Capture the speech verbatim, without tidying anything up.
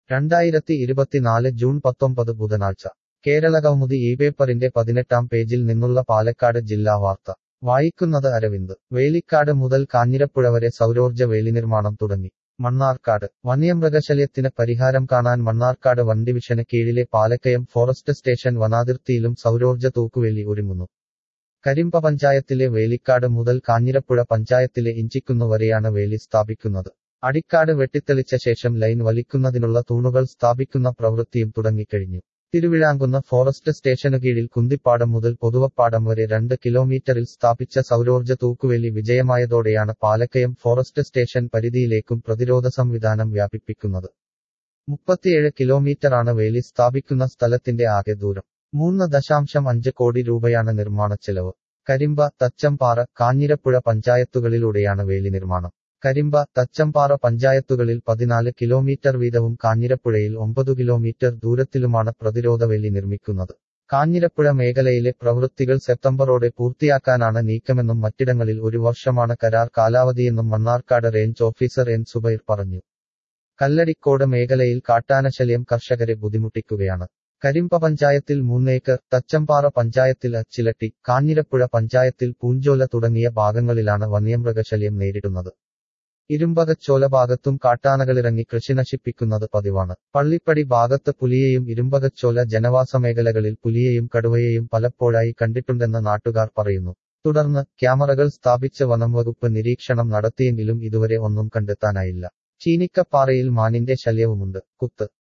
രണ്ടായിരത്തി ഇരുപത്തിനാല് ജൂൺ പത്തൊമ്പത് ബുധനാഴ്ച കേരളകൗമുദി ഈ പേപ്പറിന്റെ പതിനെട്ടാം പേജിൽ നിന്നുള്ള പാലക്കാട് ജില്ലാ വാർത്ത വായിക്കുന്നത് അരവിന്ദ്. വേലിക്കാട് മുതൽ കാഞ്ഞിരപ്പുഴ വരെ സൗരോർജ്ജ വേലിനിർമ്മാണം തുടങ്ങി. മണ്ണാർക്കാട്. വന്യമൃഗശല്യത്തിന് പരിഹാരം കാണാൻ മണ്ണാർക്കാട് വൻഡിവിഷന് കീഴിലെ പാലക്കയം ഫോറസ്റ്റ് സ്റ്റേഷൻ വനാതിർത്തിയിലും സൗരോർജ്ജ തൂക്കുവേലി ഒരുങ്ങുന്നു. കരിമ്പ പഞ്ചായത്തിലെ വേലിക്കാട് മുതൽ കാഞ്ഞിരപ്പുഴ പഞ്ചായത്തിലെ ഇഞ്ചിക്കുന്ന് വരെയാണ് വേലി സ്ഥാപിക്കുന്നത്. അടിക്കാട് വെട്ടിത്തെളിച്ച ശേഷം ലൈൻ വലിക്കുന്നതിനുള്ള തൂണുകൾ സ്ഥാപിക്കുന്ന പ്രവൃത്തിയും തുടങ്ങിക്കഴിഞ്ഞു. തിരുവിഴാങ്കുന്ന് ഫോറസ്റ്റ് സ്റ്റേഷനു കീഴിൽ കുന്തിപ്പാടം മുതൽ പൊതുവപ്പാടം വരെ രണ്ട് കിലോമീറ്ററിൽ സ്ഥാപിച്ച സൗരോർജ്ജ തൂക്കുവേലി വിജയമായതോടെയാണ് പാലക്കയം ഫോറസ്റ്റ് സ്റ്റേഷൻ പരിധിയിലേക്കും പ്രതിരോധ സംവിധാനം വ്യാപിപ്പിക്കുന്നത്. മുപ്പത്തിയേഴ് കിലോമീറ്ററാണ് വേലി സ്ഥാപിക്കുന്ന സ്ഥലത്തിന്റെ ആകെ ദൂരം. മൂന്ന് ദശാംശം അഞ്ച് കോടി രൂപയാണ് നിർമ്മാണച്ചെലവ്. കരിമ്പ, തച്ചമ്പാറ, കാഞ്ഞിരപ്പുഴ പഞ്ചായത്തുകളിലൂടെയാണ് വേലി നിർമ്മാണം. കരിമ്പ, തച്ചമ്പാറ പഞ്ചായത്തുകളിൽ പതിനാല് കിലോമീറ്റർ വീതവും കാഞ്ഞിരപ്പുഴയിൽ ഒമ്പത് കിലോമീറ്റർ ദൂരത്തിലുമാണ് പ്രതിരോധവേലി നിർമ്മിക്കുന്നത്. കാഞ്ഞിരപ്പുഴ മേഖലയിലെ പ്രവൃത്തികൾ സെപ്റ്റംബറോടെ പൂർത്തിയാക്കാനാണ് നീക്കമെന്നും മറ്റിടങ്ങളിൽ ഒരു വർഷമാണ് കരാർ കാലാവധിയെന്നും Mannarkkad range officer N Zubair പറഞ്ഞു. കല്ലടിക്കോട് മേഖലയിൽ കാട്ടാനശല്യം കർഷകരെ ബുദ്ധിമുട്ടിക്കുകയാണ്. കരിമ്പ പഞ്ചായത്തിൽ മൂന്നേക്കർ, തച്ചമ്പാറ പഞ്ചായത്തിൽ അച്ചിലട്ടി, കാഞ്ഞിരപ്പുഴ പഞ്ചായത്തിൽ പൂഞ്ചോല തുടങ്ങിയ ഭാഗങ്ങളിലാണ് വന്യമൃഗശല്യം നേരിടുന്നത്. ഇരുമ്പകച്ചോല ഭാഗത്തും കാട്ടാനകളിറങ്ങി കൃഷി നശിപ്പിക്കുന്നത് പതിവാണ്. പള്ളിപ്പടി ഭാഗത്ത് പുലിയെയും ഇരുമ്പകച്ചോല ജനവാസ മേഖലകളിൽ പുലിയെയും കടുവയെയും പലപ്പോഴായി കണ്ടിട്ടുണ്ടെന്ന് നാട്ടുകാർ പറയുന്നു. തുടർന്ന് ക്യാമറകൾ സ്ഥാപിച്ച് വനംവകുപ്പ് നിരീക്ഷണം നടത്തിയെങ്കിലും ഇതുവരെ ഒന്നും കണ്ടെത്താനായില്ല. ചീനിക്കപ്പാറയിൽ മാനിന്റെ ശല്യവുമുണ്ട്. കുത്ത്